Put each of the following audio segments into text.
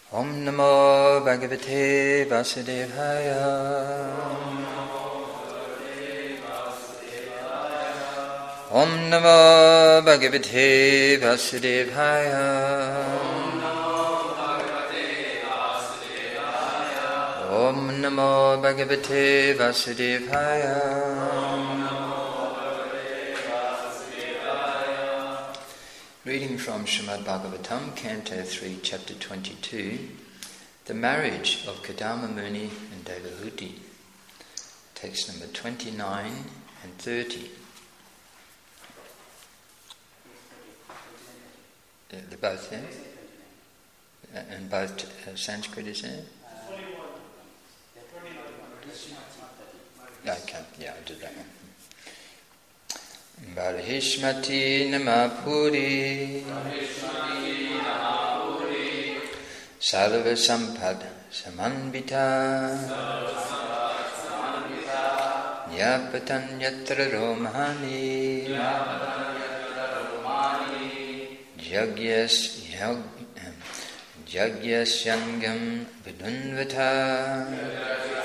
Om Namo Bhagavate Vasudevaya. Om Namo Bhagavate Vasudevaya. Om Namo Bhagavate Vasudevaya. Reading from Srimad Bhagavatam, Canto 3, Chapter 22, The Marriage of Kadama Muni and Devahuti, text number 29 and 30. They're both there? And both Sanskrit is there? Okay, yeah, I did that one. Barhishmati Namapuri Sarva Sampad Samanvita Nyapatan Yatra Romani Jagyas Yangam Vidunvata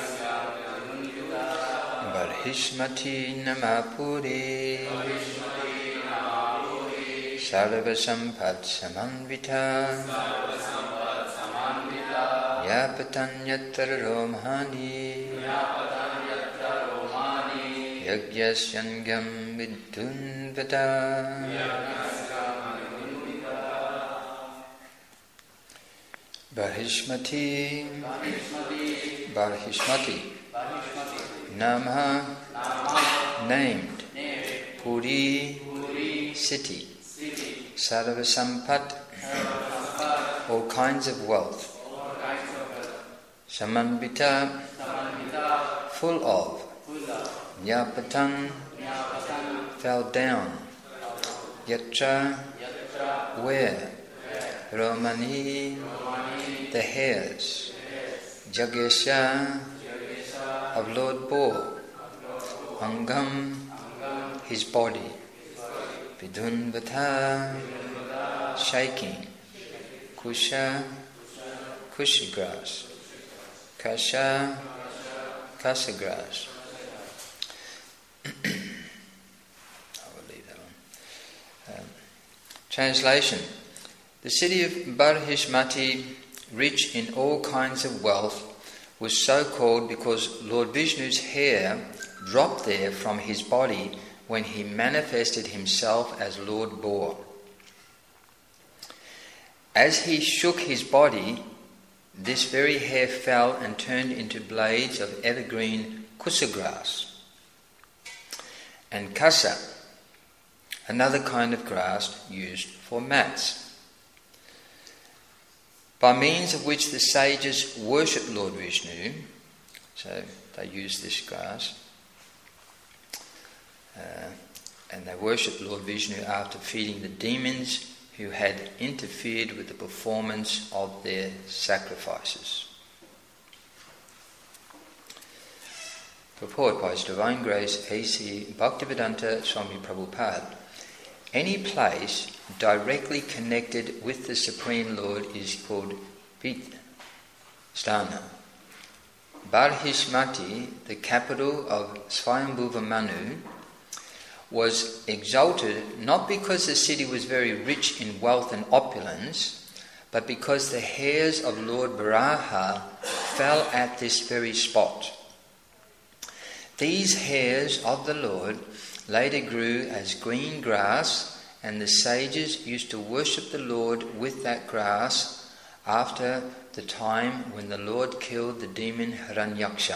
Barhishmati Namapuri Sarva Sampad Samanvita Yapatan Yatra Romani Yagyas Yangam Vidunvata. Barhishmati Nama, named. Puri, city. Sarva Sampat, all kinds of wealth. Samanvita, full of. Nyapatan, fell down. Yatra, where. Romani, the hairs. Jagesha, of Lord Bo. Angam, his body. Vidunvata, shaking. Kusha, kushi grass. Kasha, kasa grass. I will leave that one. Translation. The city of Barhishmati, rich in all kinds of wealth, was so called because Lord Vishnu's hair dropped there from his body when he manifested himself as Lord Boar. As he shook his body, this very hair fell and turned into blades of evergreen kusa grass. And kasa, another kind of grass used for mats, by means of which the sages worship Lord Vishnu. So they use this grass, and they worship Lord Vishnu after feeding the demons who had interfered with the performance of their sacrifices. Purport by His Divine Grace A.C. Bhaktivedanta Swami Prabhupada. Any place directly connected with the Supreme Lord is called Pit Sthana. Barhishmati, the capital of Swayambhuva Manu, was exalted not because the city was very rich in wealth and opulence, but because the hairs of Lord Varaha fell at this very spot. These hairs of the Lord later grew as green grass, and the sages used to worship the Lord with that grass after the time when the Lord killed the demon Hiranyaksha.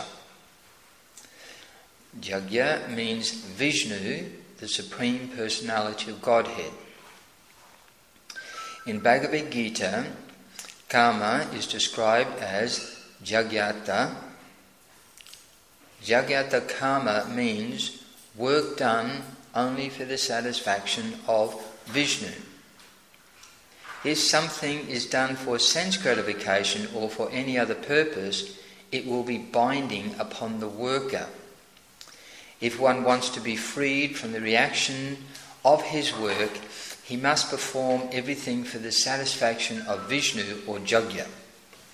Jagya means Vishnu, the Supreme Personality of Godhead. In Bhagavad Gita, Kama is described as Jagyata. Jagyata Kama means work done only for the satisfaction of Vishnu. If something is done for sense gratification or for any other purpose, it will be binding upon the worker. If one wants to be freed from the reaction of his work, he must perform everything for the satisfaction of Vishnu or Jagya.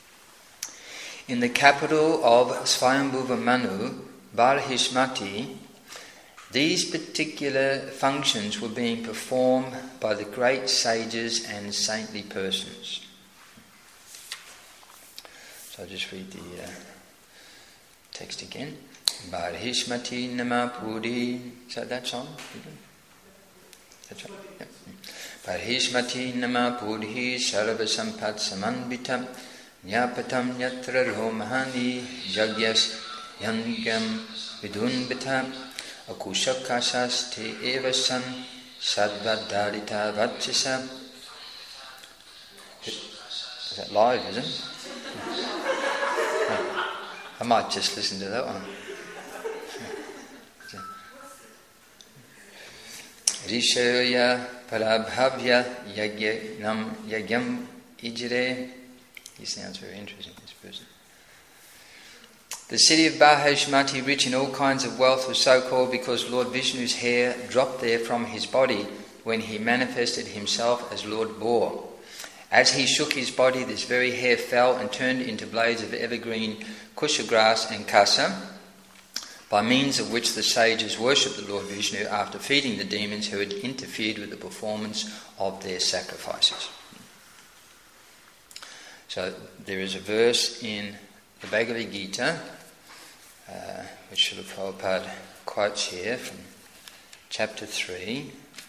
In the capital of Swayambhuva Manu, Barhishmati, these particular functions were being performed by the great sages and saintly persons. So I'll just read the text again. Barhishmati nama puri. Is that song? That's right. Yep. Barhishmati nama puri sarva sampat samanvitam nyapatam yatra romahani yagyas yangam vidunvitam akushakasas te evasan sadvadharita vachisa. Is that live, is it? I might just listen to that one. Rishoya parabhavya yagyam ijire. He sounds very interesting, this person. The city of Barhishmati, rich in all kinds of wealth, was so called because Lord Vishnu's hair dropped there from his body when he manifested himself as Lord Boar. As he shook his body, this very hair fell and turned into blades of evergreen kusha grass and kasa, by means of which the sages worshipped the Lord Vishnu after feeding the demons who had interfered with the performance of their sacrifices. So there is a verse in the Bhagavad Gita, which Srila Prabhupada quotes here from chapter 3.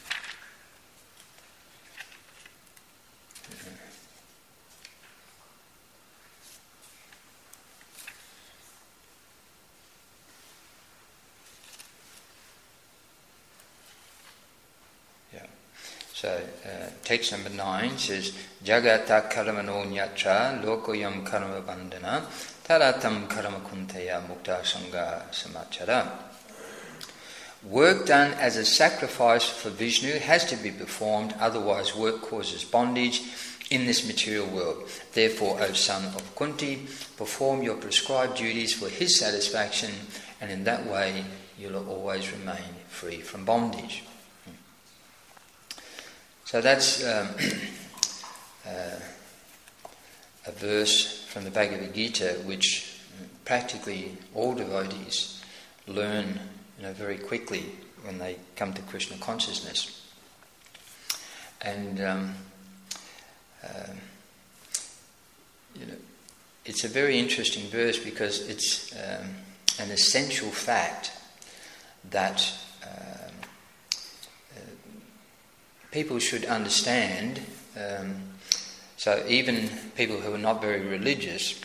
So, text number 9 says, Jagata karamano nyatra lokoyam karma bandhana taratam karma kunteya mukta sangha samachara. Work done as a sacrifice for Vishnu has to be performed, otherwise work causes bondage in this material world. Therefore, O son of Kunti, perform your prescribed duties for his satisfaction, and in that way you'll always remain free from bondage. So that's a verse from the Bhagavad Gita which practically all devotees learn, very quickly when they come to Krishna consciousness. And it's a very interesting verse because it's an essential fact that people should understand. So even people who are not very religious,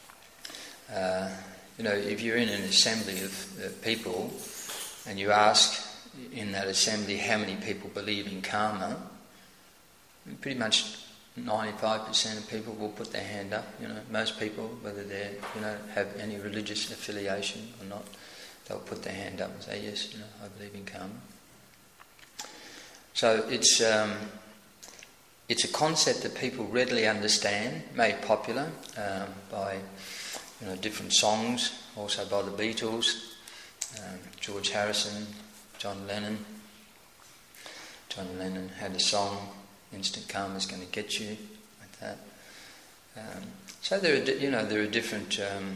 if you're in an assembly of people and you ask in that assembly how many people believe in karma, pretty much 95% of people will put their hand up. Most people, whether they have any religious affiliation or not, they'll put their hand up and say, yes, I believe in karma. So it's a concept that people readily understand, made popular by different songs, also by the Beatles, George Harrison, John Lennon. John Lennon had a song, "Instant Karma's Going to Get You," like that. So there are different,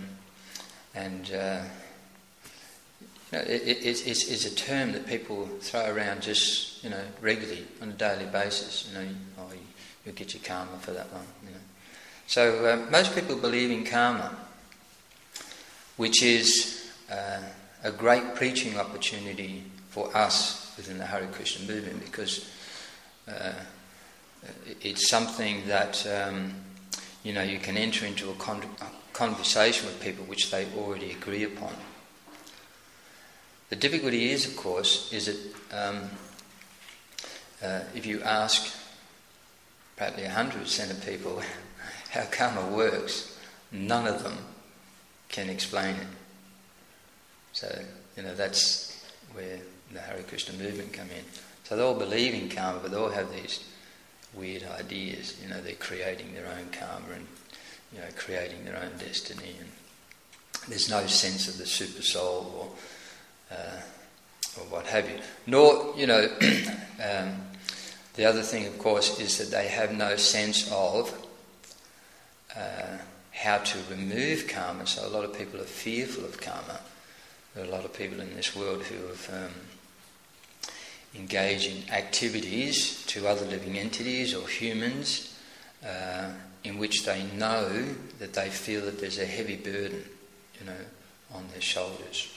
it's a term that people throw around just regularly on a daily basis. You'll get your karma for that one. So most people believe in karma, which is a great preaching opportunity for us within the Hare Krishna movement, because it's something that you can enter into a conversation with people which they already agree upon. The difficulty is, of course, is that if you ask practically 100% of people how karma works, none of them can explain it. So, that's where the Hare Krishna movement come in. So they all believe in karma, but they all have these weird ideas. They're creating their own karma and, creating their own destiny. And there's no sense of the super soul or what have you. Nor, the other thing, of course, is that they have no sense of how to remove karma. So a lot of people are fearful of karma. There are a lot of people in this world who have engaged in activities to other living entities or humans in which they know that they feel that there's a heavy burden, on their shoulders.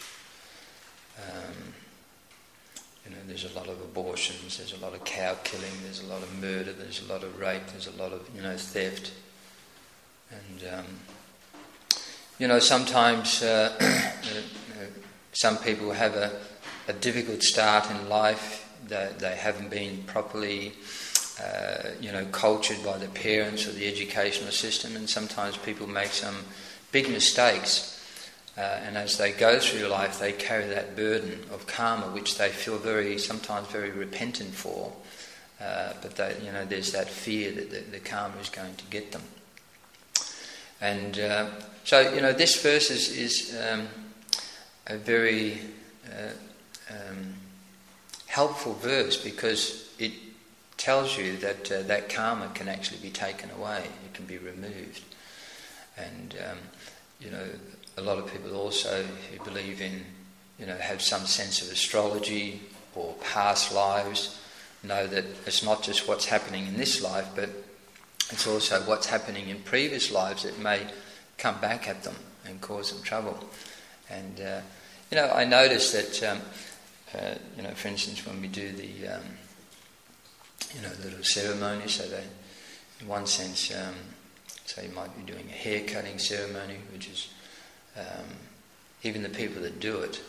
There's a lot of abortions, there's a lot of cow killing, there's a lot of murder, there's a lot of rape, there's a lot of, theft. And, sometimes some people have a difficult start in life. They haven't been properly, cultured by the parents or the educational system, and sometimes people make some big mistakes. And as they go through life, they carry that burden of karma, which they feel sometimes very repentant for. But there's that fear that the karma is going to get them. And so this verse is a very helpful verse, because it tells you that that karma can actually be taken away. It can be removed. And a lot of people also who believe in, have some sense of astrology or past lives, know that it's not just what's happening in this life, but it's also what's happening in previous lives that may come back at them and cause them trouble. And, I noticed that, for instance, when we do the, little ceremony, so they, in one sense, so you might be doing a hair cutting ceremony, which is, even the people that do it,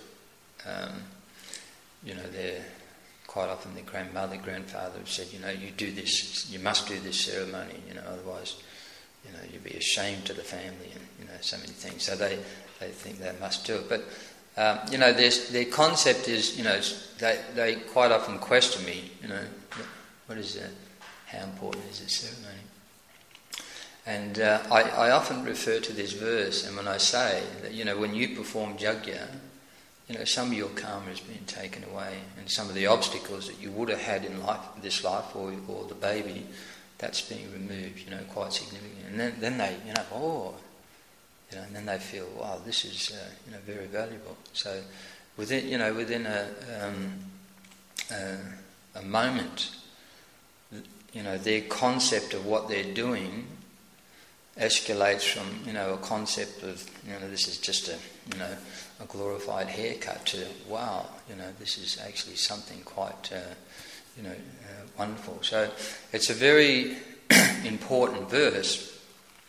they're quite often their grandmother, grandfather have said, you do this, you must do this ceremony, otherwise, you'd be ashamed to the family, and so many things. So they think they must do it. But their concept is, they quite often question me, what is that? How important is this ceremony? And I often refer to this verse, and when I say that, when you perform yajna, some of your karma has been taken away, and some of the obstacles that you would have had in this life, or the baby, that's being removed, quite significantly. And then they, and then they feel, wow, this is, very valuable. So within a moment, their concept of what they're doing escalates from, a concept of, this is just a glorified haircut to, wow, this is actually something quite, wonderful. So it's a very important verse,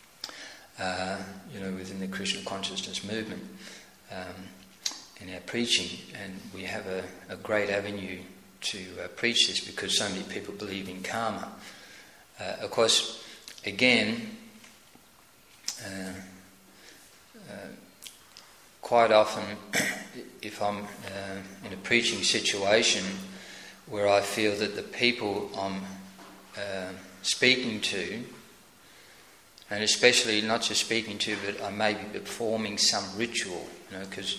within the Krishna consciousness movement, in our preaching, and we have a great avenue to preach this because so many people believe in karma. Of course, again, quite often, if I'm in a preaching situation where I feel that the people I'm speaking to, and especially not just speaking to, but I may be performing some ritual, because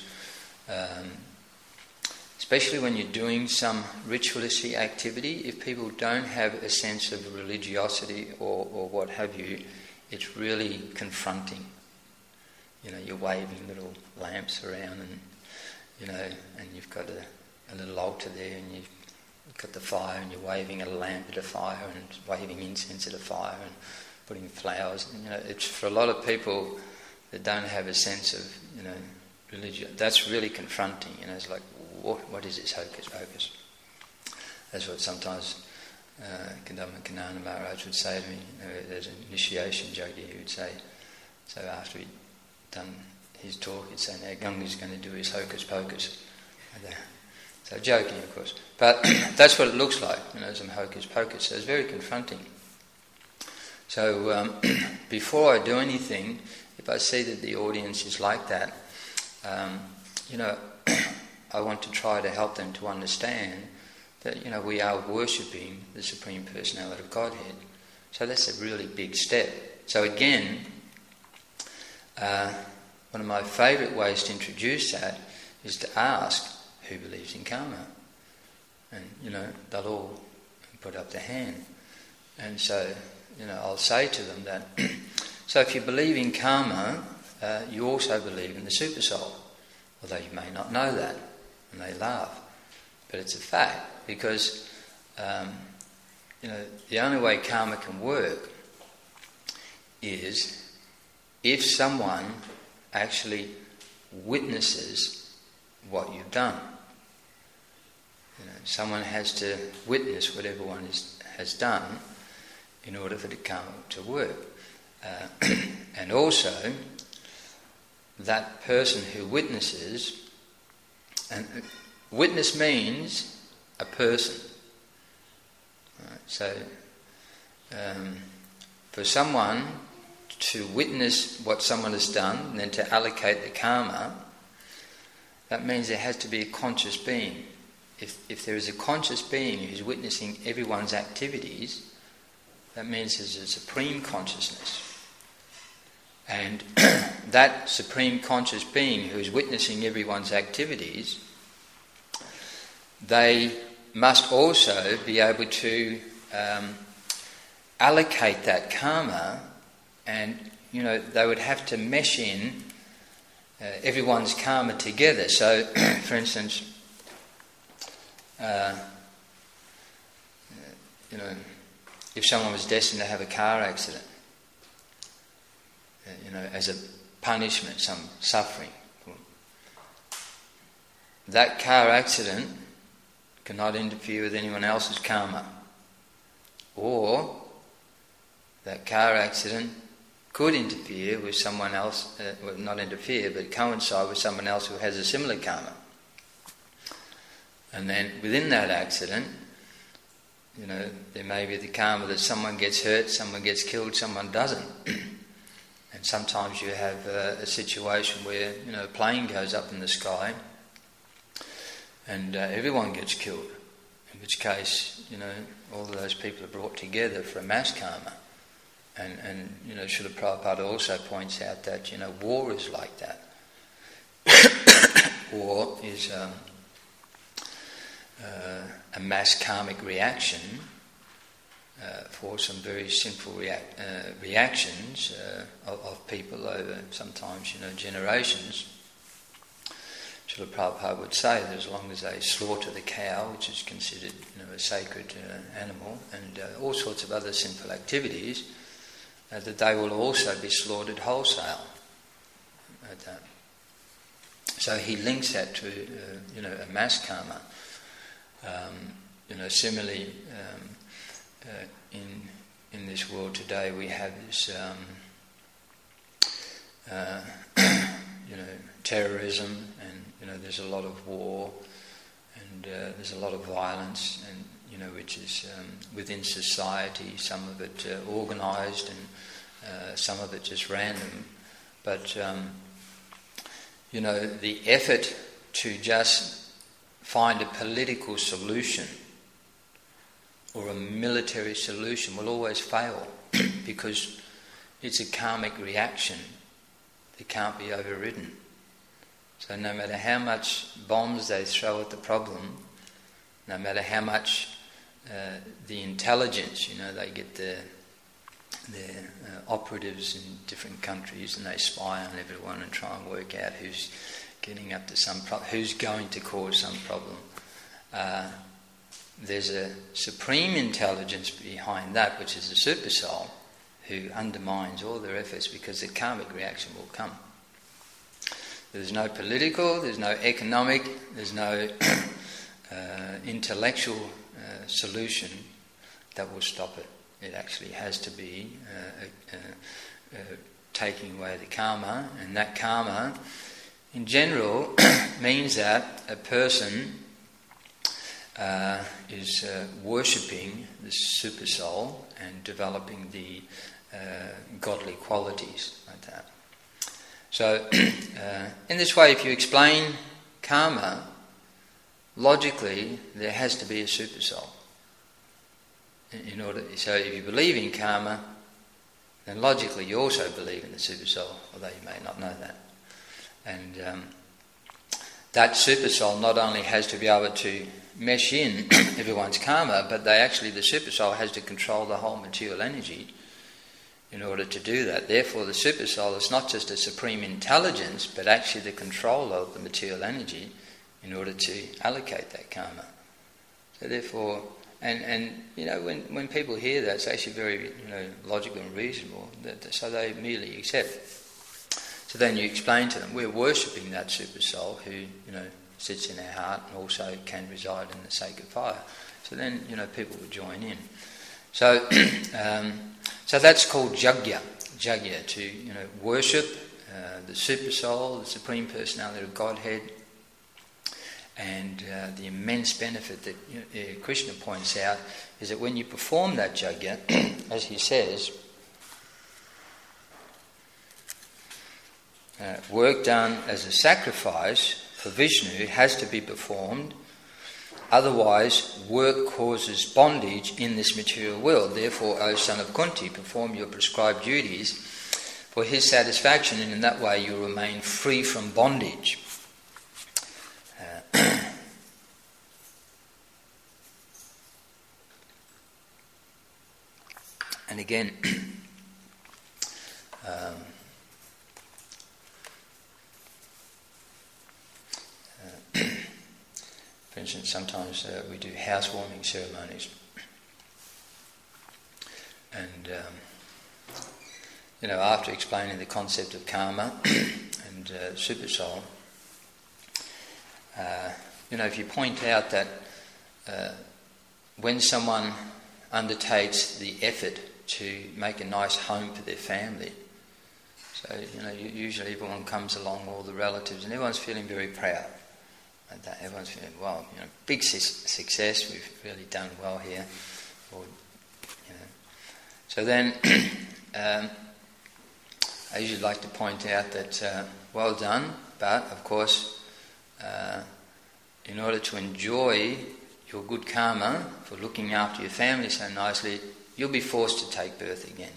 especially when you're doing some ritualistic activity, if people don't have a sense of religiosity or what have you, it's really confronting. You're waving little lamps around, and and you've got a little altar there, and you've got the fire, and you're waving a lamp at a fire, and waving incense at a fire, and putting flowers. It's for a lot of people that don't have a sense of religion. That's really confronting. It's like, what is this hocus pocus? That's what sometimes Kadamba Kanana Maharaj would say to me. There's an initiation yogi who would say, so after he'd done his talk, he'd say, now Ganga's going to do his hocus pocus. So joking, of course. But that's what it looks like, some hocus pocus. So it's very confronting. So before I do anything, if I see that the audience is like that, I want to try to help them to understand that, we are worshipping the Supreme Personality of Godhead. So that's a really big step. So again, one of my favourite ways to introduce that is to ask who believes in karma. And, they'll all put up their hand. And so, I'll say to them that So if you believe in karma, you also believe in the supersoul, although you may not know that, and they laugh. But it's a fact, because the only way karma can work is if someone actually witnesses what you've done. Someone has to witness what everyone has done in order for the karma to work. And also, that person who witnesses, and witness means a person. Right? So, for someone to witness what someone has done and then to allocate the karma, that means there has to be a conscious being. If there is a conscious being who's witnessing everyone's activities, that means there's a supreme consciousness. And that supreme conscious being who is witnessing everyone's activities, they must also be able to allocate that karma, and they would have to mesh in everyone's karma together. So, for instance, if someone was destined to have a car accident, as a punishment, some suffering, that car accident cannot interfere with anyone else's karma. Or that car accident could interfere with someone else, not interfere, but coincide with someone else who has a similar karma. And then within that accident, there may be the karma that someone gets hurt, someone gets killed, someone doesn't. And sometimes you have a situation where, a plane goes up in the sky and everyone gets killed. In which case, all of those people are brought together for a mass karma. And Srila Prabhupada also points out that, war is like that. War is a mass karmic reaction for some very simple reactions of people over sometimes, generations. Srila Prabhupada would say that as long as they slaughter the cow, which is considered, a sacred animal, and all sorts of other simple activities, that they will also be slaughtered wholesale. So he links that to, a mass karma. Similarly, in this world today, we have this, terrorism, and there's a lot of war, and there's a lot of violence, and which is within society. Some of it organised, and some of it just random. But the effort to just find a political solution or a military solution will always fail because it's a karmic reaction that can't be overridden. So no matter how much bombs they throw at the problem, no matter how much the intelligence, they get their operatives in different countries and they spy on everyone and try and work out who's getting up to who's going to cause some problem. There's a supreme intelligence behind that, which is the super soul, who undermines all their efforts because the karmic reaction will come. There's no political, there's no economic, there's no intellectual solution that will stop it. It actually has to be taking away the karma, and that karma, in general, means that a person is worshipping the super soul and developing the godly qualities like that. So, in this way, if you explain karma, logically, there has to be a super soul. So if you believe in karma, then logically you also believe in the super soul, although you may not know that. And that super soul not only has to be able to mesh in everyone's karma, but the super soul has to control the whole material energy in order to do that. Therefore, the supersoul is not just a supreme intelligence, but actually the controller of the material energy in order to allocate that karma. So therefore, and when people hear that, it's actually very logical and reasonable. So they immediately accept. So then you explain to them, we're worshipping that supersoul who sits in our heart and also can reside in the sacred fire. So then people would join in. So so that's called jagya. Jagya, to worship the supersoul, the Supreme Personality of Godhead, and the immense benefit that Krishna points out is that when you perform that jagya, as he says, work done as a sacrifice for Vishnu has to be performed, otherwise work causes bondage in this material world. Therefore, O son of Kunti, perform your prescribed duties for his satisfaction, and in that way you remain free from bondage. And again, for instance, sometimes we do housewarming ceremonies, and after explaining the concept of karma and supersoul, if you point out that when someone undertakes the effort to make a nice home for their family, so usually everyone comes along, all the relatives, and everyone's feeling very proud. That everyone's feeling, well, big success, we've really done well here. So then I usually like to point out that well done, but of course in order to enjoy your good karma for looking after your family so nicely, you'll be forced to take birth again.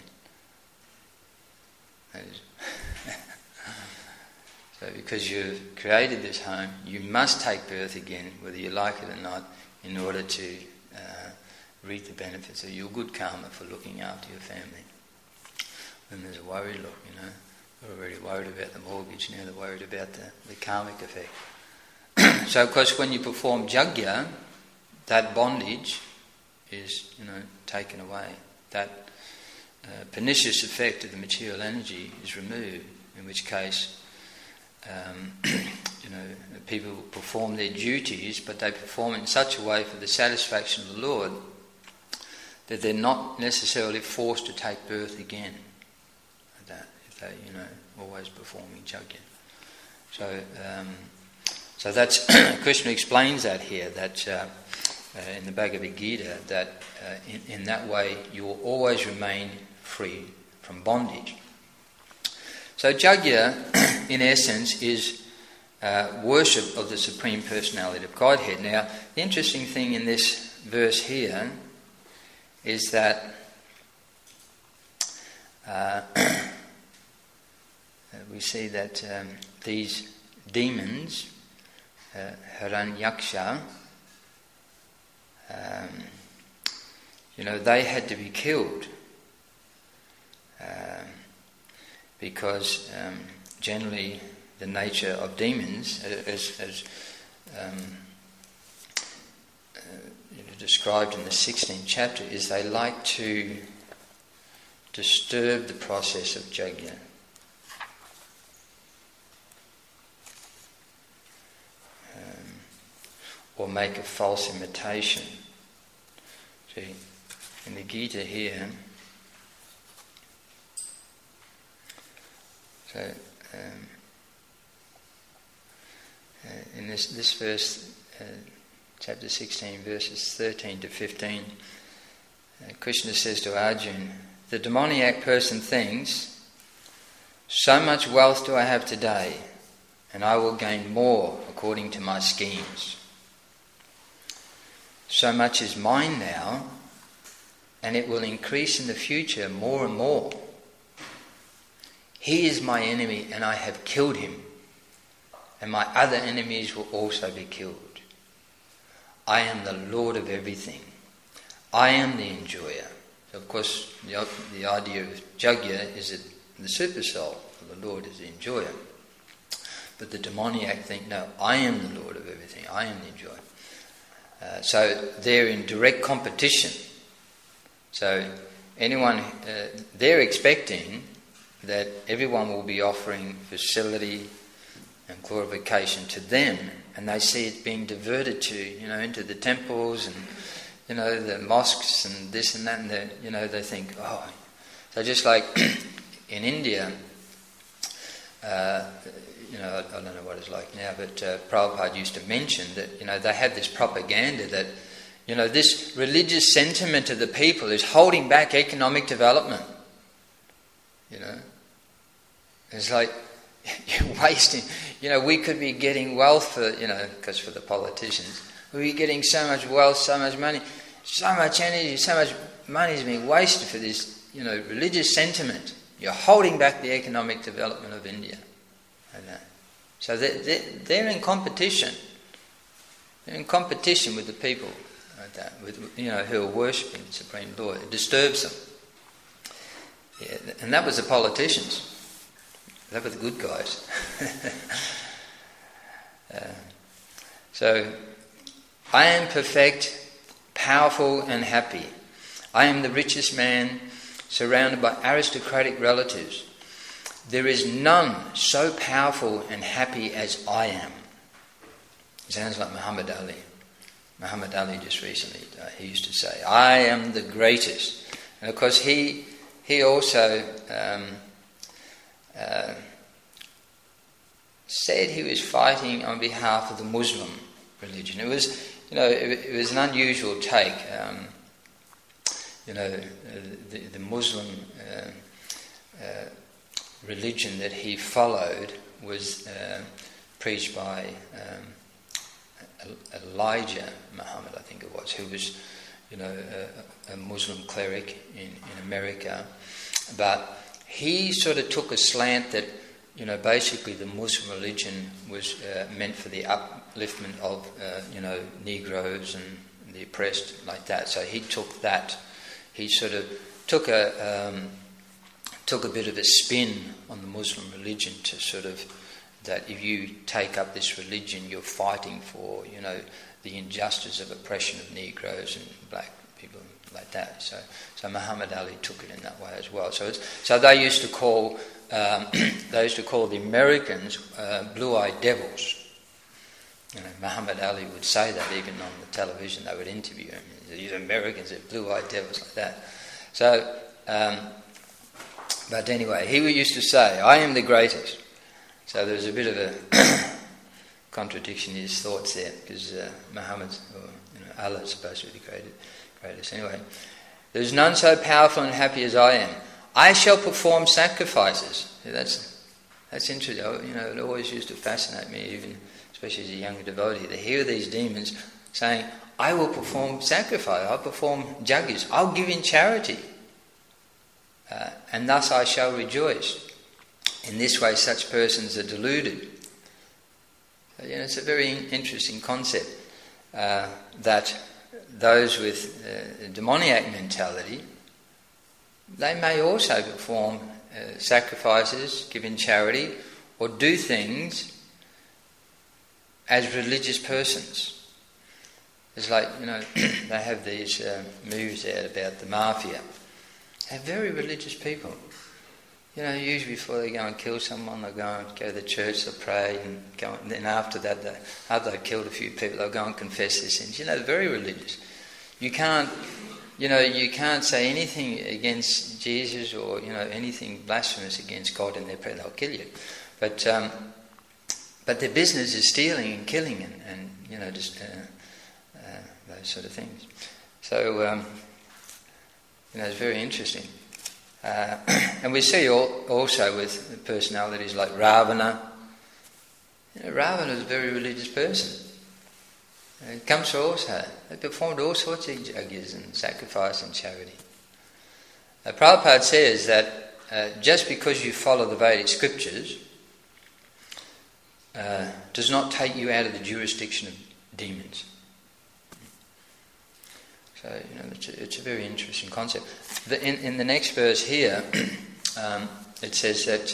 So because you've created this home, you must take birth again, whether you like it or not, in order to reap the benefits of your good karma for looking after your family. Then there's a worried look, they're already worried about the mortgage, now they're worried about the karmic effect. So of course when you perform jagya, that bondage is taken away. That pernicious effect of the material energy is removed, in which case people perform their duties, but they perform it in such a way for the satisfaction of the Lord that they're not necessarily forced to take birth again. If they, always performing jagya. So that's Krishna explains that here. That in the Bhagavad Gita, that in that way you will always remain free from bondage. So jagya, in essence, is worship of the Supreme Personality of Godhead. Now, the interesting thing in this verse here is that we see that these demons, Hiranyaksha, they had to be killed because generally the nature of demons, as described in the 16th chapter, is they like to disturb the process of jagya. Or make a false imitation. See, in the Gita here, so in this verse, chapter 16, verses 13 to 15, Krishna says to Arjuna, the demoniac person thinks, so much wealth do I have today, and I will gain more according to my schemes. So much is mine now, and it will increase in the future more and more. He is my enemy, and I have killed him, and my other enemies will also be killed. I am the Lord of everything. I am the enjoyer. of course, the idea of Jagya is that the super soul of the Lord is the enjoyer. But the demoniac think, no, I am the Lord of everything, I am the enjoyer. So they're in direct competition. So anyone, they're expecting that everyone will be offering facility and glorification to them, and they see it being diverted to, into the temples and, the mosques and this and that, and they think, oh. So just like in India, I don't know what it's like now, but Prabhupada used to mention that, they had this propaganda that, this religious sentiment of the people is holding back economic development. It's like, you're wasting, we could be getting wealth for, because for the politicians, we'd be getting so much wealth, so much money, so much energy, so much money is being wasted for this, religious sentiment. You're holding back the economic development of India. So they're in competition. They're in competition with the people like that, who are worshipping the Supreme Lord. It disturbs them. Yeah, and that was the politicians. They were the good guys. So, I am perfect, powerful and happy. I am the richest man, surrounded by aristocratic relatives. There is none so powerful and happy as I am. It sounds like Muhammad Ali. Muhammad Ali just recently, he used to say, I am the greatest. And of course he also said he was fighting on behalf of the Muslim religion. It was, it was an unusual take. The Muslim religion that he followed was preached by Elijah Muhammad, I think it was, who was, a Muslim cleric in America. But he sort of took a slant that, basically the Muslim religion was meant for the upliftment of, Negroes and the oppressed, like that. So he took that. He sort of took a bit of a spin on the Muslim religion to sort of, that if you take up this religion, you're fighting for, the injustice of oppression of Negroes and black people, like that. So Muhammad Ali took it in that way as well. So they used to call the Americans blue-eyed devils. Muhammad Ali would say that even on the television. They would interview him. These Americans are blue-eyed devils, like that. So, but anyway, he used to say, I am the greatest. So there's a bit of a contradiction in his thoughts there, because Muhammad, or Allah, is supposed to be the greatest. Anyway, there's none so powerful and happy as I am. I shall perform sacrifices. See, that's interesting. It always used to fascinate me, even especially as a younger devotee, to hear these demons saying, I will perform sacrifice, I'll perform jagyas, I'll give in charity, and thus I shall rejoice. In this way such persons are deluded. So, it's a very interesting concept, that those with demoniac mentality, they may also perform sacrifices, give in charity, or do things as religious persons. It's like, they have these movies out about the mafia. They're very religious people. Usually before they go and kill someone, they'll go to the church, they'll pray, and then after that, after they've killed a few people, they'll go and confess their sins. They're very religious. You can't say anything against Jesus or, anything blasphemous against God in their prayer, they'll kill you. But their business is stealing and killing and just those sort of things. So, it's very interesting. And we see also with personalities like Ravana. Ravana is a very religious person. Kamsa also. They performed all sorts of yagyas and sacrifice and charity. Prabhupada says that just because you follow the Vedic scriptures does not take you out of the jurisdiction of demons. So, it's a very interesting concept. In the next verse here, it says that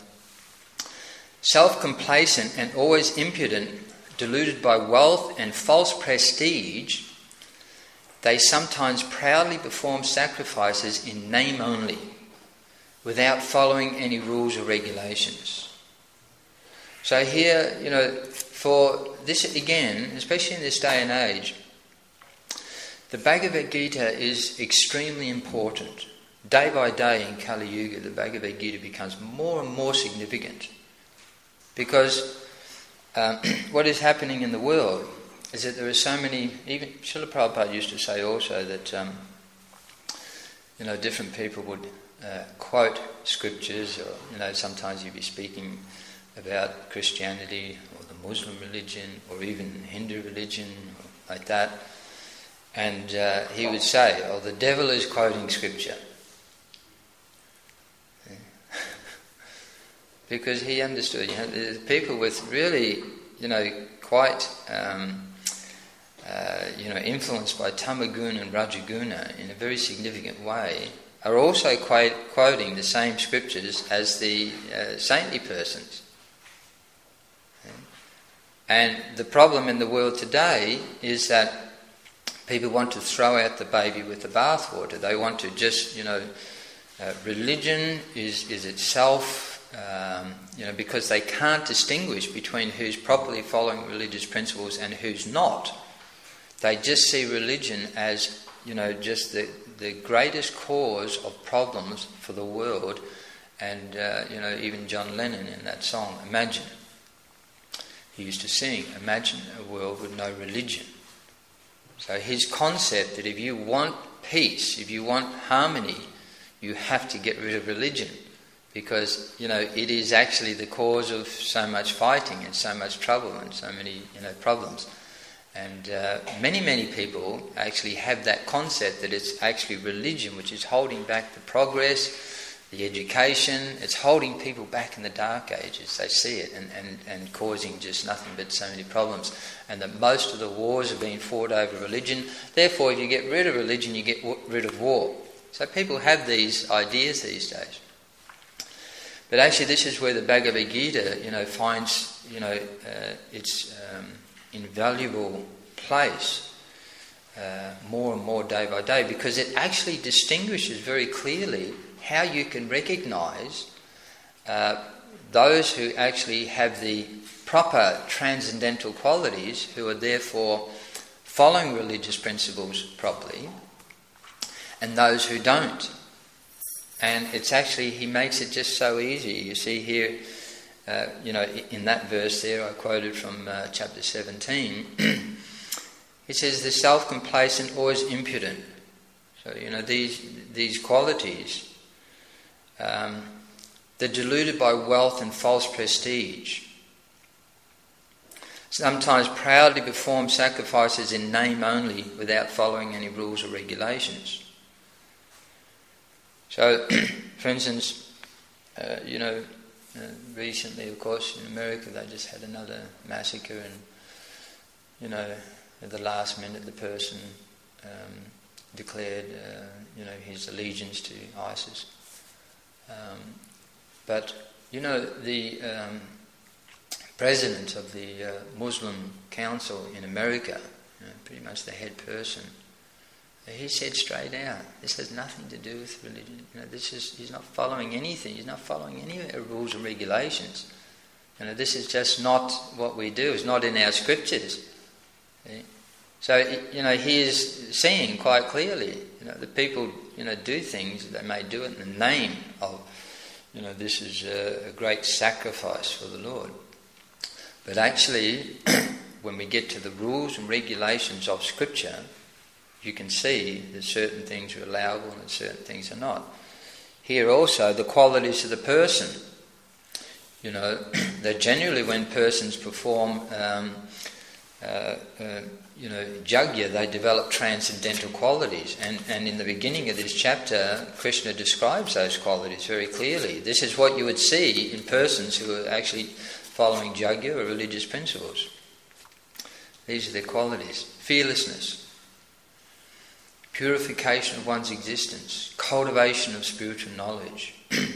self-complacent and always impudent, deluded by wealth and false prestige, they sometimes proudly perform sacrifices in name only, without following any rules or regulations. So here, for this again, especially in this day and age, the Bhagavad Gita is extremely important. Day by day in Kali Yuga, the Bhagavad Gita becomes more and more significant. Because what is happening in the world is that there are so many, even Srila Prabhupada used to say also that, different people would quote scriptures, or, sometimes you'd be speaking about Christianity or the Muslim religion or even Hindu religion, or like that. And he would say, the devil is quoting scripture. Because he understood, people with really, quite, influenced by Tamaguna and Rajaguna in a very significant way, are also quoting the same scriptures as the saintly persons. And the problem in the world today is that people want to throw out the baby with the bathwater. They want to just, religion is itself, because they can't distinguish between who's properly following religious principles and who's not. They just see religion as, just the greatest cause of problems for the world. And, even John Lennon in that song, Imagine, he used to sing, imagine a world with no religion. So his concept that if you want peace, if you want harmony, you have to get rid of religion. Because, it is actually the cause of so much fighting and so much trouble and so many, problems. And many, many people actually have that concept that it's actually religion which is holding back the progress, the education. It's holding people back in the dark ages. They see it and causing just nothing but so many problems. And that most of the wars are being fought over religion. Therefore, if you get rid of religion, you get rid of war. So people have these ideas these days. But actually, this is where the Bhagavad Gita, finds, its invaluable place more and more day by day, because it actually distinguishes very clearly how you can recognise those who actually have the proper transcendental qualities, who are therefore following religious principles properly, and those who don't. And it's actually, he makes it just so easy. You see here, in that verse there, I quoted from chapter 17, he says, the self-complacent, always impudent. So, these qualities, they're deluded by wealth and false prestige. Sometimes proudly perform sacrifices in name only, without following any rules or regulations. So, for instance, recently, of course, in America, they just had another massacre, and, at the last minute, the person declared, his allegiance to ISIS. But, the president of the Muslim Council in America, pretty much the head person, he said straight out, this has nothing to do with religion. He's not following anything. He's not following any rules or regulations. This is just not what we do. It's not in our scriptures. So, he is seeing quite clearly, the people, do things, they may do it in the name of, this is a great sacrifice for the Lord. But actually, when we get to the rules and regulations of Scripture, you can see that certain things are allowable and certain things are not. Here also, the qualities of the person. That generally when persons perform, jagya, they develop transcendental qualities. And in the beginning of this chapter, Krishna describes those qualities very clearly. This is what you would see in persons who are actually following jagya or religious principles. These are their qualities. Fearlessness. purification of one's existence, cultivation of spiritual knowledge,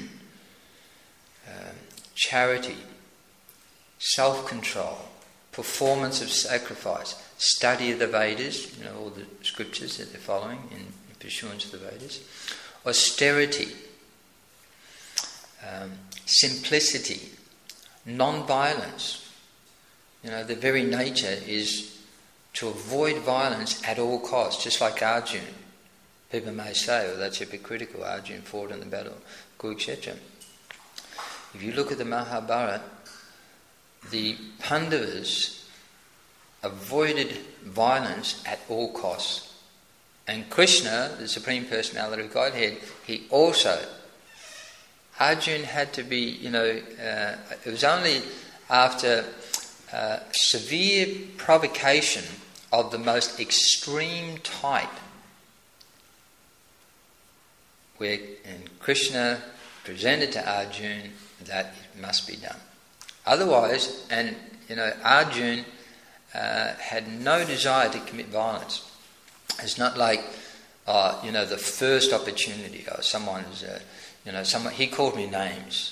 charity, self-control, performance of sacrifice, study of the Vedas, all the scriptures that they're following in pursuance of the Vedas, austerity, simplicity, non-violence. The very nature is to avoid violence at all costs, just like Arjuna. People may say, well, that's hypocritical. Arjuna fought in the battle of Kurukshetra. If you look at the Mahabharata, the Pandavas avoided violence at all costs. And Krishna, the Supreme Personality of Godhead, he also, Arjuna had to be, it was only after severe provocation of the most extreme type where Krishna presented to Arjuna that it must be done. Otherwise, Arjuna had no desire to commit violence. It's not like, the first opportunity, or someone's, he called me names,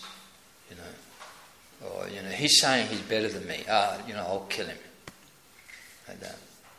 or, he's saying he's better than me. I'll kill him. Like that.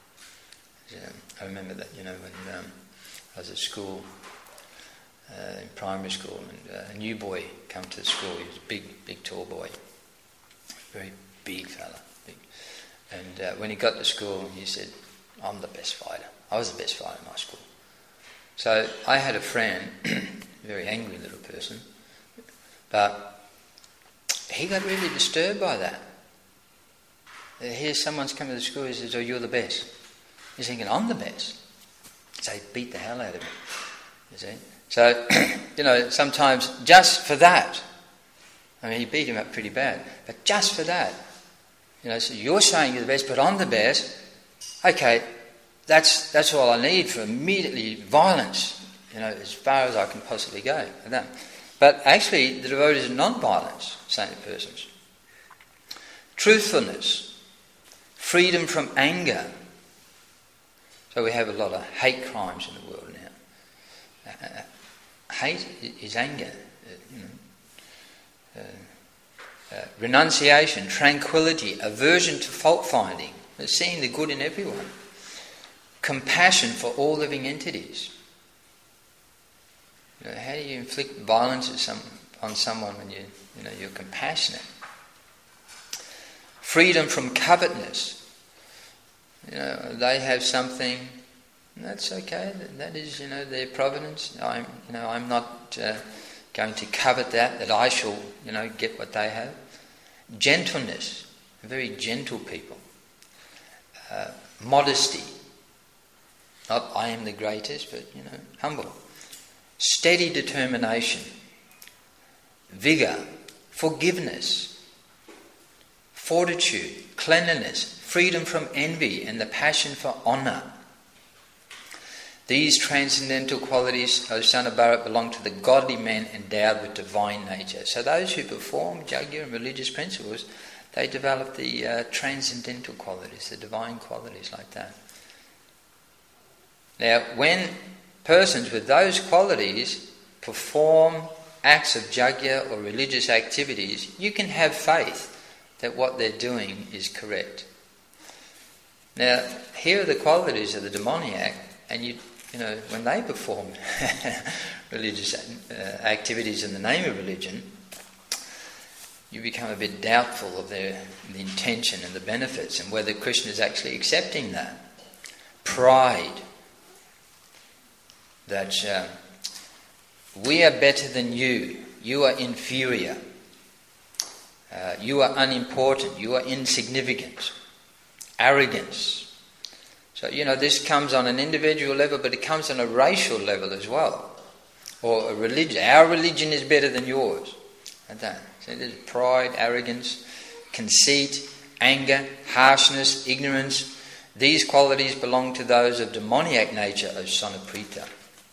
I remember that, when I was at school, in primary school, and a new boy come to the school. He was a big, tall boy, very big fella. Big. And when he got to school, he said, "I'm the best fighter. I was the best fighter in my school." So I had a friend, a very angry little person, but he got really disturbed by that. Here's someone's come to the school, he says, "Oh, you're the best." He's thinking, "I'm the best." So he beat the hell out of me. You see? So, sometimes just for that, he beat him up pretty bad, but just for that, so you're saying you're the best, but I'm the best. Okay, that's all I need for immediately violence, as far as I can possibly go. But actually, the devotees are non-violence, saintly persons. Truthfulness, freedom from anger. So we have a lot of hate crimes in the world now. Hate is anger. Renunciation, tranquility, aversion to fault-finding, seeing the good in everyone. Compassion for all living entities. How do you inflict violence on someone when you're compassionate? Freedom from covetousness. They have something, that's okay. That is, their providence. I'm not going to covet that I shall, get what they have. Gentleness, very gentle people. Modesty. Not I am the greatest, but, humble. Steady determination. Vigour. Forgiveness. Fortitude. Cleanliness. Freedom from envy and the passion for honour. These transcendental qualities, O son of Bharat, belong to the godly men endowed with divine nature. So those who perform yajna and religious principles, they develop the transcendental qualities, the divine qualities like that. Now, when persons with those qualities perform acts of yajna or religious activities, you can have faith that what they're doing is correct. Now, here are the qualities of the demoniac, and when they perform religious activities in the name of religion, you become a bit doubtful of the intention and the benefits and whether Krishna is actually accepting that. Pride. That we are better than you. You are inferior. You are unimportant. You are insignificant. Arrogance. So, this comes on an individual level, but it comes on a racial level as well. Or a religion. Our religion is better than yours. Like that. So there's pride, arrogance, conceit, anger, harshness, ignorance. These qualities belong to those of demoniac nature, O son of Pritha.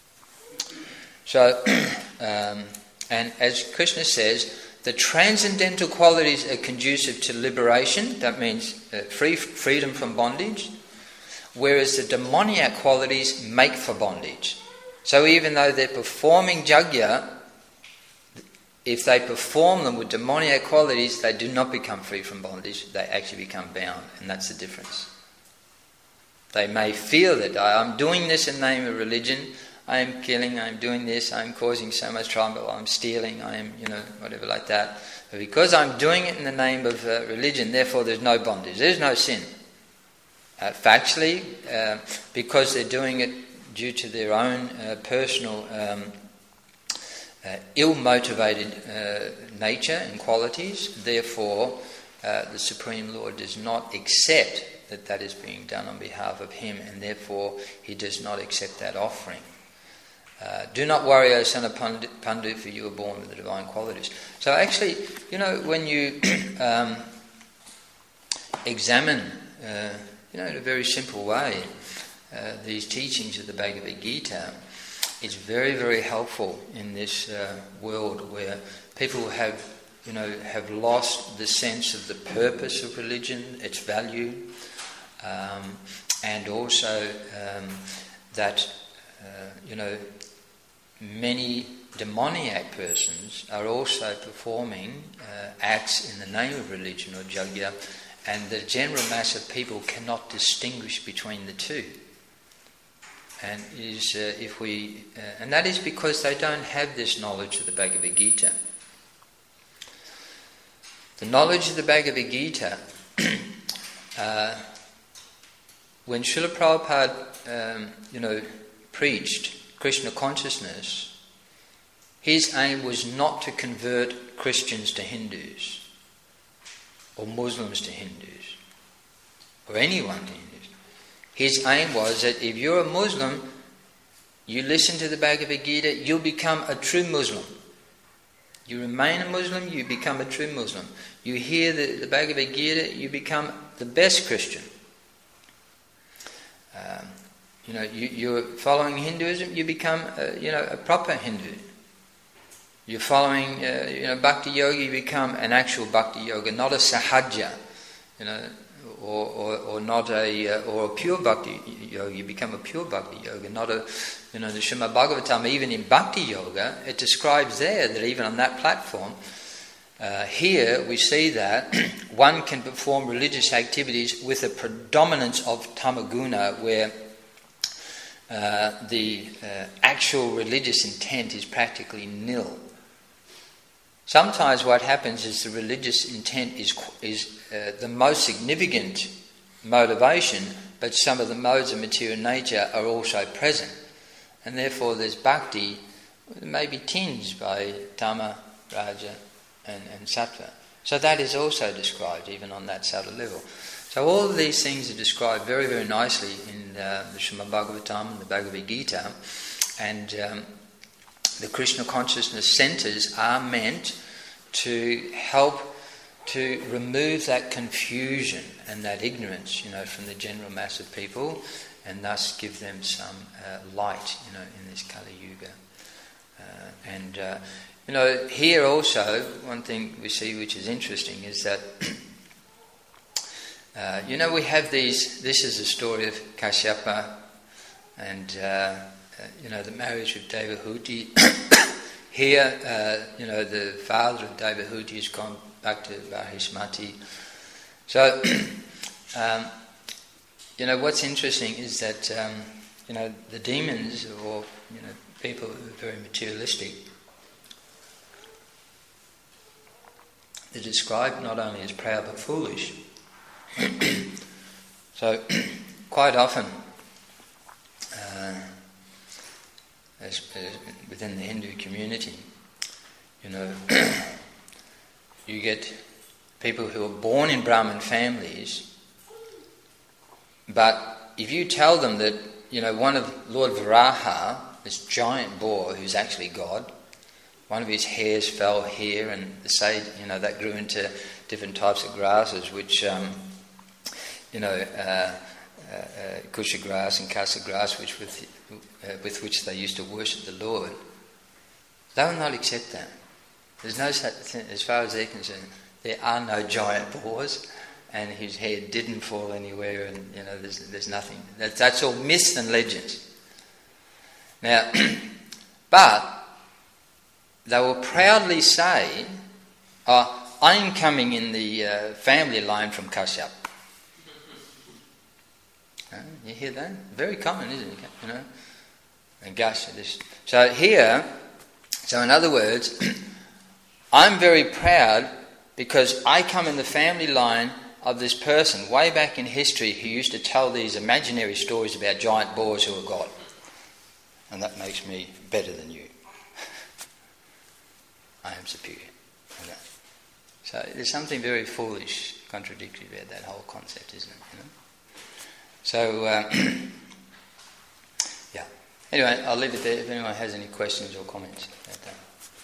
So, and as Krishna says, the transcendental qualities are conducive to liberation. That means freedom from bondage. whereas the demoniac qualities make for bondage. So even though they're performing yajna, if they perform them with demoniac qualities, they do not become free from bondage, they actually become bound, and that's the difference. They may feel that I'm doing this in the name of religion, I am killing, I am doing this, I am causing so much trouble, I'm stealing, I am, whatever like that. But because I'm doing it in the name of religion, therefore there's no bondage, there's no sin. Factually, because they're doing it due to their own personal ill-motivated nature and qualities, therefore the Supreme Lord does not accept that is being done on behalf of him, and therefore he does not accept that offering. Do not worry, O son of Pandu, for you are born with the divine qualities. So actually, when you examine, in a very simple way, these teachings of the Bhagavad Gita, it's very, very helpful in this world where people have lost the sense of the purpose of religion, its value, and also that many demoniac persons are also performing acts in the name of religion or yajna, and the general mass of people cannot distinguish between the two. And and that is because they don't have this knowledge of the Bhagavad Gita. The knowledge of the Bhagavad Gita, when Srila Prabhupada, preached Krishna consciousness, his aim was not to convert Christians to Hindus, or Muslims to Hindus, or anyone to Hindus. His aim was that if you're a Muslim, you listen to the Bhagavad Gita, you'll become a true Muslim. You remain a Muslim, you become a true Muslim. You hear the Bhagavad Gita, you become the best Christian. You're following Hinduism, you become a proper Hindu. You're following Bhakti Yoga, you become an actual Bhakti Yoga, not a Sahaja, or not or a pure Bhakti Yoga. You become a pure Bhakti Yoga, not a the Srimad Bhagavatam. Even in Bhakti Yoga, it describes there that even on that platform, here we see that one can perform religious activities with a predominance of tamaguna, where the actual religious intent is practically nil. Sometimes what happens is the religious intent is the most significant motivation, but some of the modes of material nature are also present. And therefore there's bhakti, maybe tinged by Dhamma, Raja and Sattva. So that is also described even on that subtle level. So all of these things are described very, very nicely in the Srimad Bhagavatam and the Bhagavad Gita. And the Krishna consciousness centres are meant to help to remove that confusion and that ignorance, from the general mass of people, and thus give them some light, in this Kali Yuga. Here also, one thing we see which is interesting is that, we have these. This is the story of Kashyapa, and the marriage of Devahuti. Here, the father of Devahuti has gone back to Vahismati. So, what's interesting is that, the demons, or, people who are very materialistic, they're described not only as proud but foolish. So, quite often, as within the Hindu community, you get people who are born in Brahmin families, but if you tell them that, one of Lord Varaha, this giant boar who's actually God, one of his hairs fell here, and the sage, that grew into different types of grasses, which, kusha grass and kasa grass, with which they used to worship the Lord. They will not accept that. There's no such thing, as far as they're concerned. There are no giant boars. and his head didn't fall anywhere, and there's nothing. That's all myths and legends. Now, but they will proudly say, I'm coming in the family line from Kashyap. You hear that? Very common, isn't it? And gosh, so in other words, I'm very proud because I come in the family line of this person way back in history who used to tell these imaginary stories about giant boars who are God. And that makes me better than you. I am superior. So there's something very foolish, contradictory about that whole concept, isn't it? So, yeah. Anyway, I'll leave it there if anyone has any questions or comments about that.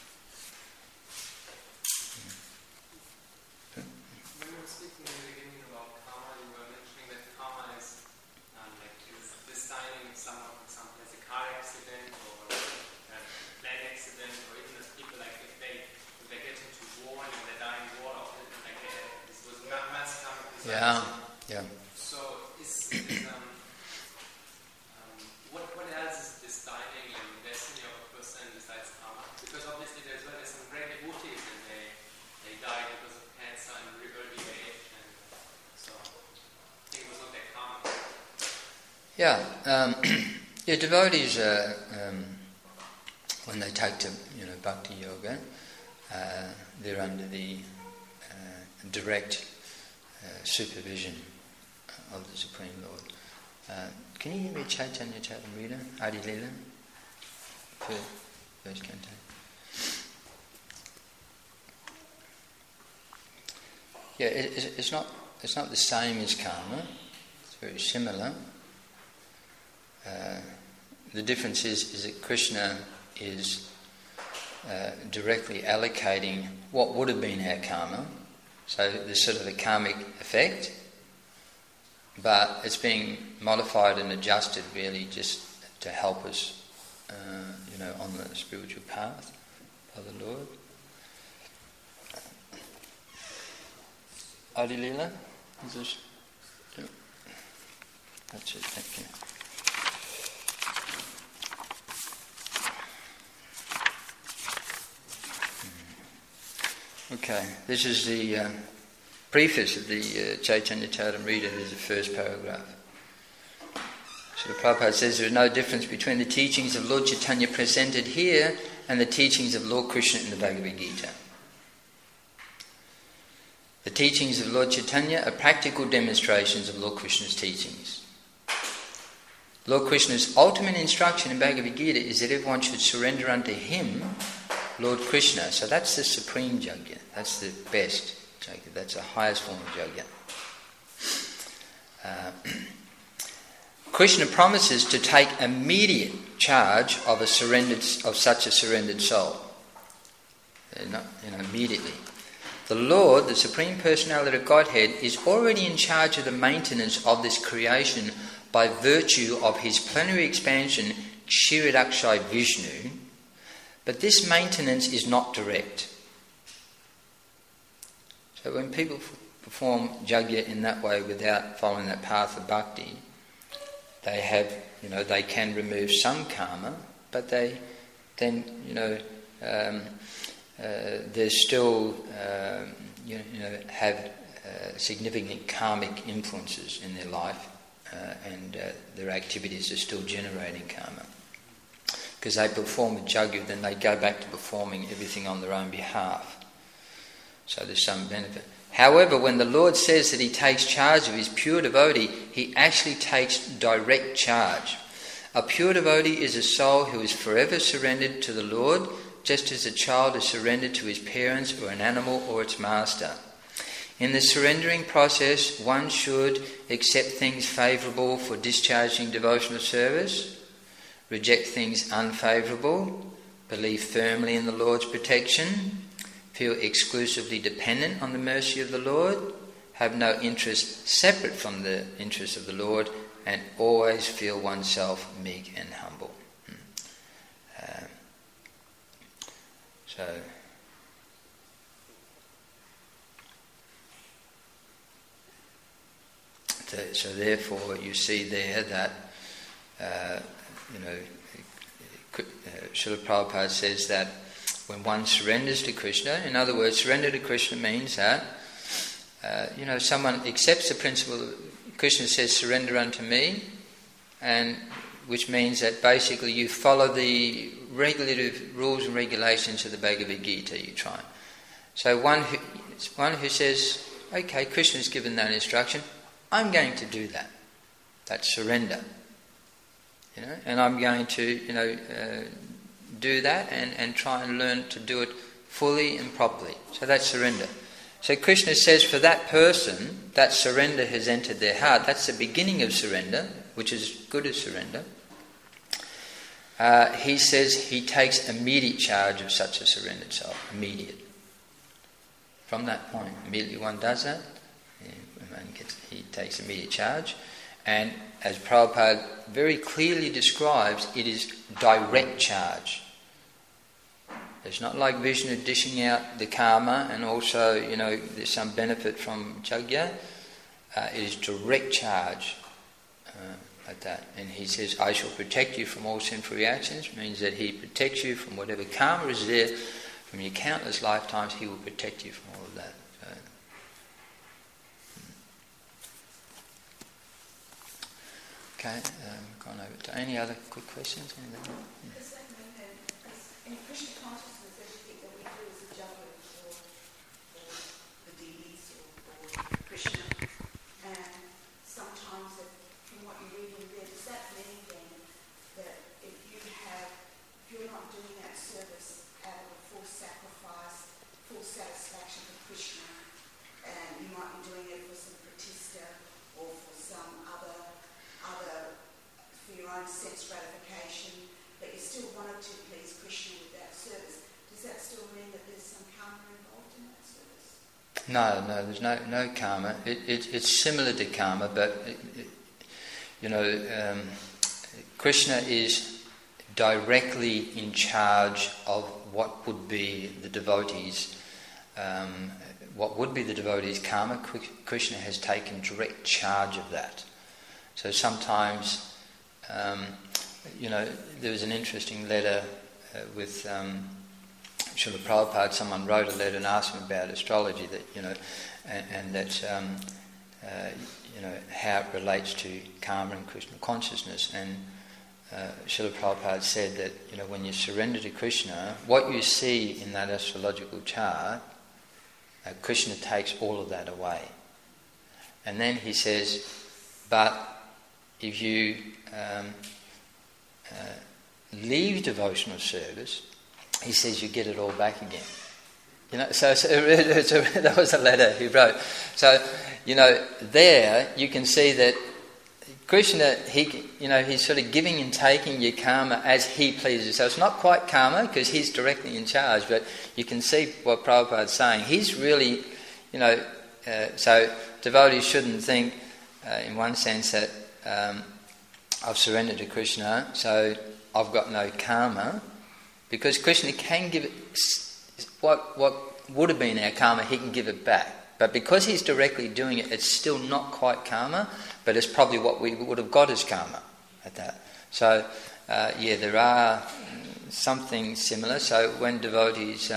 When you were speaking in the beginning about karma, you were mentioning that karma is this timing someone, for example, has a car accident or a plane accident, or even as people, like if they get into war and they die in war, or like this was mass karmic disaster. Yeah. So what else is this timing and destiny of a person besides karma? Because obviously there's some great devotees and they die because of cancer and early age, and so I think it was not their karma. Yeah, devotees when they take to bhakti yoga, they're under the direct supervision of the Supreme Lord. Can you hear me Chaitanya Charitamrita, Adi Leela? First canto. Yeah, it's not the same as karma. It's very similar. The difference is that Krishna is directly allocating what would have been our karma. So there's sort of a karmic effect, but it's being modified and adjusted really just to help us, on the spiritual path by the Lord. Adi Leela? Is this? Yeah. That's it, thank you. Okay, this is the preface of the Chaitanya Charitamrita. There's the first paragraph. So the Prabhupada says there is no difference between the teachings of Lord Chaitanya presented here and the teachings of Lord Krishna in the Bhagavad Gita. The teachings of Lord Chaitanya are practical demonstrations of Lord Krishna's teachings. Lord Krishna's ultimate instruction in Bhagavad Gita is that everyone should surrender unto him, Lord Krishna. So that's the supreme Jagya. That's the best Jagya. That's the highest form of Jagya. Krishna promises to take immediate charge of such a surrendered soul. Immediately. The Lord, the Supreme Personality of Godhead, is already in charge of the maintenance of this creation by virtue of his plenary expansion, Kshirodakshayi Vishnu. But this maintenance is not direct. So when people perform Jagya in that way without following that path of bhakti, they have, they can remove some karma, but they then, they still, have significant karmic influences in their life, and their activities are still generating karma. Because they perform a Jagya, then they go back to performing everything on their own behalf. So there's some benefit. However, when the Lord says that he takes charge of his pure devotee, he actually takes direct charge. A pure devotee is a soul who is forever surrendered to the Lord, just as a child is surrendered to his parents or an animal or its master. In the surrendering process, one should accept things favourable for discharging devotional service, reject things unfavourable, believe firmly in the Lord's protection, feel exclusively dependent on the mercy of the Lord, have no interest separate from the interest of the Lord, and always feel oneself meek and humble. So therefore you see there that, Srila Prabhupada says that when one surrenders to Krishna, in other words, surrender to Krishna means that, someone accepts the principle, Krishna says, surrender unto me, and which means that basically you follow the regulative rules and regulations of the Bhagavad Gita, you try. So one who says, okay, Krishna's given that instruction, I'm going to do that. That's surrender. And I'm going to, do that and try and learn to do it fully and properly. So that's surrender. So Krishna says for that person, that surrender has entered their heart. That's the beginning of surrender, which is good as surrender. He says he takes immediate charge of such a surrendered soul. Immediate. From that point, immediately one does that, he takes immediate charge. And as Prabhupada very clearly describes, it is direct charge. It's not like Vishnu dishing out the karma and also, there's some benefit from Jagya. It is direct charge like that. And he says, I shall protect you from all sinful reactions. It means that he protects you from whatever karma is there. From your countless lifetimes, he will protect you from all of that. Okay, gone over to any other quick questions? Does that mean that in Krishna consciousness, everything that we do is a japa for the deities or Krishna, and sometimes from what you read in there, does that mean then that if you're not doing that service out of a full sacrifice, full satisfaction for Krishna, and you might be doing it for some pratista or for some other for your own sense gratification, but you still wanted to please Krishna with that service, does that still mean that there's some karma involved in that service? No, there's no karma. It's similar to karma, but Krishna is directly in charge of what would be the devotees' karma. Krishna has taken direct charge of that. So sometimes, there was an interesting letter with Srila Prabhupada. Someone wrote a letter and asked him about astrology, that and that's how it relates to karma and Krishna consciousness. And Srila Prabhupada said that when you surrender to Krishna, what you see in that astrological chart, Krishna takes all of that away. And then he says, but if you leave devotional service, he says you get it all back again. So that was a letter he wrote. So, there you can see that Krishna, he's sort of giving and taking your karma as he pleases. So it's not quite karma because he's directly in charge, but you can see what Prabhupada's saying. He's really, so devotees shouldn't think, in one sense, that I've surrendered to Krishna, so I've got no karma, because Krishna can give it what would have been our karma, he can give it back. But because he's directly doing it, it's still not quite karma, but it's probably what we would have got as karma at that. So, there are something similar. So when devotees,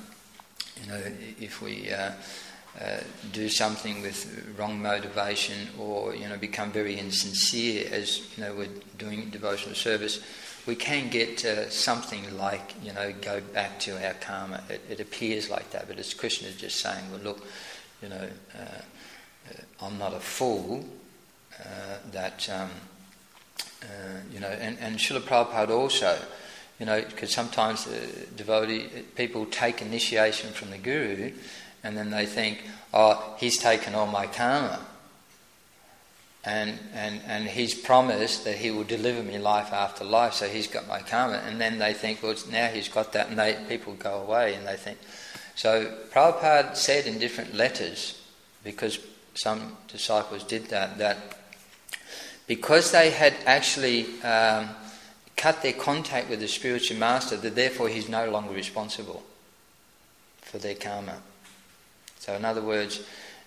if we do something with wrong motivation or become very insincere as we're doing devotional service, we can get something like go back to our karma. It appears like that, but it's Krishna just saying, well, look, I'm not a fool. And Srila Prabhupada also, because sometimes people take initiation from the Guru, and then they think, oh, he's taken all my karma. And he's promised that he will deliver me life after life, so he's got my karma. And then they think, well, now he's got that, and people go away, and they think. So Prabhupada said in different letters, because some disciples did that because they had actually cut their contact with the spiritual master, that therefore he's no longer responsible for their karma. So in other words,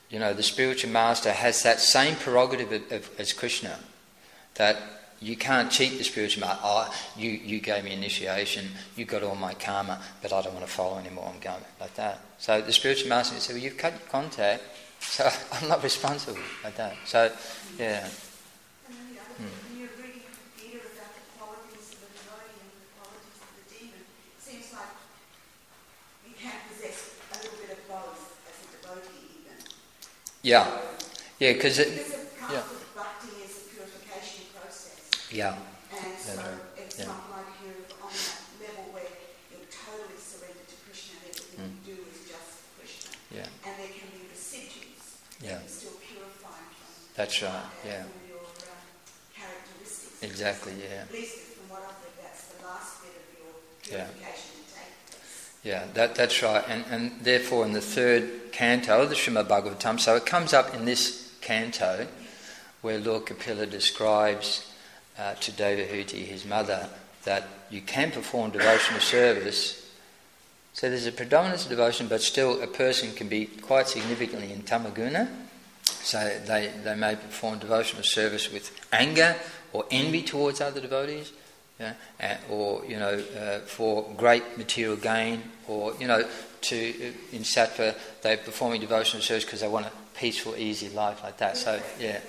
the spiritual master has that same prerogative as Krishna, that you can't cheat the spiritual master. Oh, you gave me initiation, you got all my karma, but I don't want to follow anymore, I'm going like that. So the spiritual master can say, well, you've cut your contact, so I'm not responsible, like that. So, yeah. And then the other thing, when you're reading Gita about the qualities of the devotee and the qualities of the demon, it seems like you can possess a little bit of both as a devotee even. Yeah, because Because bhakti is a purification process. Yeah. And so it's Yeah. not like you're on that level where you're totally surrendered to Krishna and everything you do is just Krishna. Yeah. And there can be residues. Yeah. You're still purifying from That's right, yeah. from your characteristics. Exactly, yeah. At least from what I've read, that's the last bit of your Yeah. purification to take place. Yeah, that's right. And therefore in the third canto of the Srimad Bhagavatam, so it comes up in this canto where Lord Kapila describes to Devahuti, his mother, that you can perform devotional service. So there's a predominance of devotion, but still a person can be quite significantly in tamaguna. So they may perform devotional service with anger or envy towards other devotees, or for great material gain, or in sattva they're performing devotional service because they want a peaceful, easy life like that. So yeah.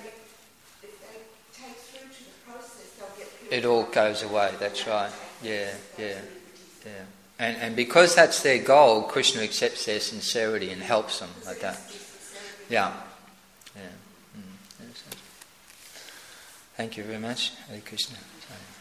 It all goes away, that's right. Yeah. And because that's their goal, Krishna accepts their sincerity and helps them like that. Yeah. Thank you very much, Hare Krishna.